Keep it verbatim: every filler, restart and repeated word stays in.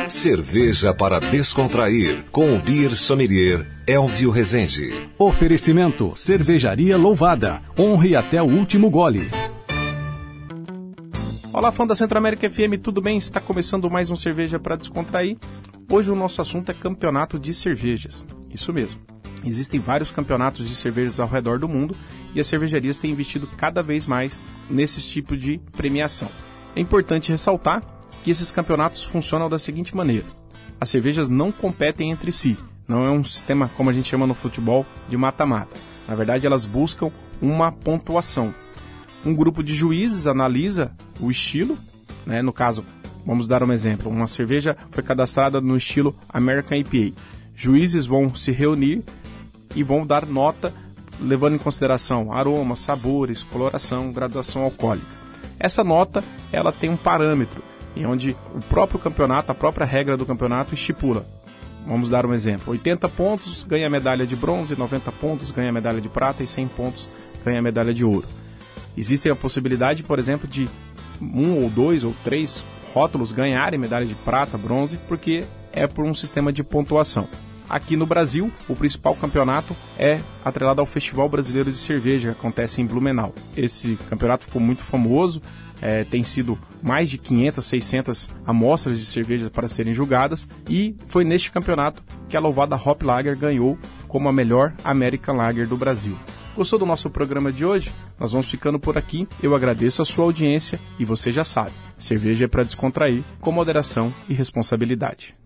Cerveja para descontrair, com o Beer Sommelier Elvio Rezende. Oferecimento, Cervejaria Louvada. Honre até o último gole. Olá, fã da Centro-América F M, tudo bem? Está começando mais um Cerveja para Descontrair. Hoje o nosso assunto é campeonato de cervejas. Isso mesmo. Existem vários campeonatos de cervejas ao redor do mundo e as cervejarias têm investido cada vez mais nesse tipo de premiação. É importante ressaltar que esses campeonatos funcionam da seguinte maneira: as cervejas não competem entre si, não é um sistema, como a gente chama no futebol, de mata-mata. Na verdade, elas buscam uma pontuação. Um grupo de juízes analisa o estilo, né? No caso, vamos dar um exemplo, uma cerveja foi cadastrada no estilo American I P A. Juízes vão se reunir e vão dar nota, levando em consideração aromas, sabores, coloração, graduação alcoólica. Essa nota, ela tem um parâmetro, em onde o próprio campeonato, a própria regra do campeonato estipula. Vamos dar um exemplo: oitenta pontos ganha medalha de bronze, noventa pontos ganha medalha de prata e cem pontos ganha medalha de ouro. Existe a possibilidade, por exemplo, de um ou dois ou três rótulos ganharem medalha de prata, bronze, porque é por um sistema de pontuação. Aqui no Brasil, o principal campeonato é atrelado ao Festival Brasileiro de Cerveja, que acontece em Blumenau. Esse campeonato ficou muito famoso, é, tem sido mais de quinhentas, seiscentas amostras de cerveja para serem julgadas, e foi neste campeonato que a louvada Hop Lager ganhou como a melhor American Lager do Brasil. Gostou do nosso programa de hoje? Nós vamos ficando por aqui. Eu agradeço a sua audiência e você já sabe, cerveja é para descontrair, com moderação e responsabilidade.